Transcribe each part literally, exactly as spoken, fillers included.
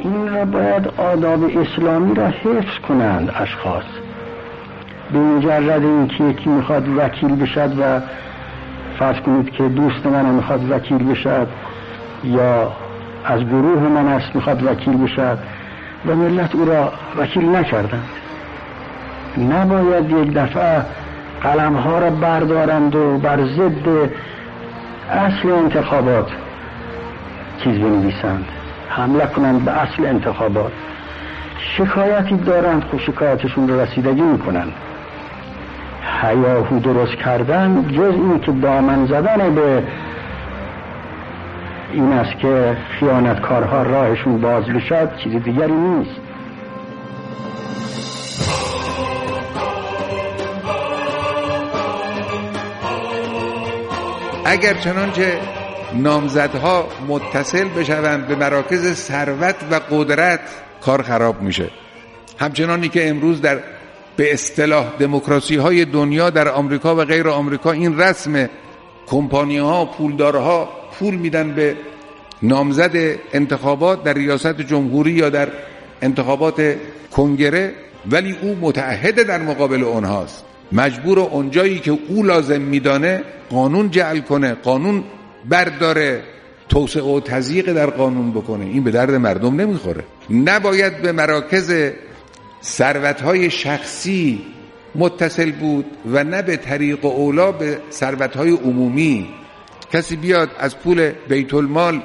این را باید آداب اسلامی را حفظ کنند اشخاص. به مجرد اینکه یکی میخواد وکیل بشد و فرض کنید که دوست من میخواد وکیل بشد یا از گروه من است میخواد وکیل بشد و ملت او را وکیل نکردند، نباید یک دفعه قلم ها را بردارند و بر ضد اصل انتخابات چیز بنویسند، حمله کنند به اصل انتخابات. شکایتی دارند خب شکایتشون رو رسیدگی میکنند. هیاهو درست کردن جز این که دامن زدن به این است که خیانتکارها راهشون باز بشد، چیز دیگری نیست. اگر چنانچه نامزدها متصل بشوند به مراکز ثروت و قدرت، کار خراب میشه. همچنانی که امروز در به اصطلاح دموکراسی های دنیا در آمریکا و غیر آمریکا این رسم، کمپانی ها پولدارها پول میدن به نامزد انتخابات در ریاست جمهوری یا در انتخابات کنگره، ولی او متعهد در مقابل اونهاست، مجبور اونجایی که او لازم میدانه قانون جعل کنه، قانون برداره، توسعه و تضییق در قانون بکنه. این به درد مردم نمیخوره. نباید به مراکز ثروت‌های شخصی متصل بود و نه به طریق اولا به ثروت‌های عمومی. کسی بیاد از پول بیت المال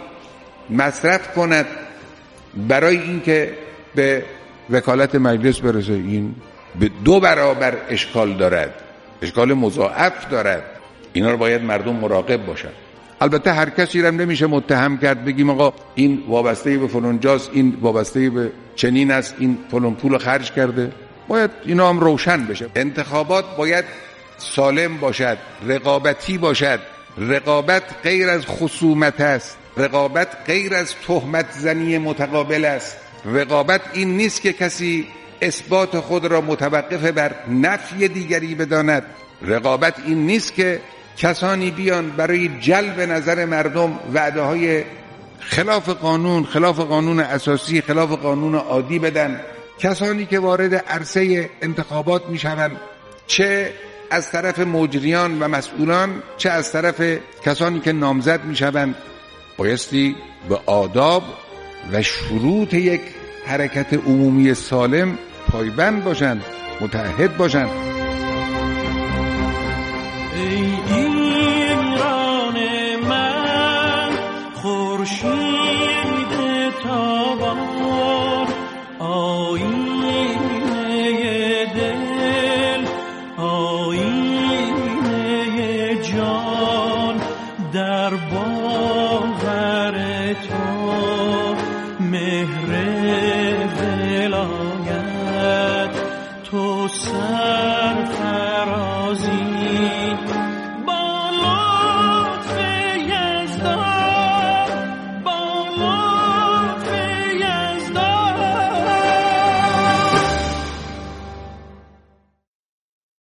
مصرف کند برای اینکه به وکالت مجلس برسه، این به دو برابر اشکال دارد، اشکال مضاعف دارد. اینا رو باید مردم مراقب باشن. البته هر کسی رو نمیشه متهم کرد بگیم آقا این وابسته به فلان جاست، این وابسته به چنین است، این فلان پول خرج کرده. باید اینا هم روشن بشه. انتخابات باید سالم باشد، رقابتی باشد. رقابت غیر از خصومت است، رقابت غیر از تهمت زنی متقابل است. رقابت این نیست که کسی اثبات خود را متوقف بر نفی دیگری بداند. رقابت این نیست که کسانی بیان برای جلب نظر مردم وعده های خلاف قانون، خلاف قانون اساسی، خلاف قانون عادی بدن. کسانی که وارد عرصه انتخابات می شوند، چه از طرف مجریان و مسئولان، چه از طرف کسانی که نامزد می شوند، بایستی به آداب و شروط یک حرکت عمومی سالم پایبند باشند، متعهد باشند. ای ایران من خورشید تابان، آینه دل، آینه جان، در باور تو مهر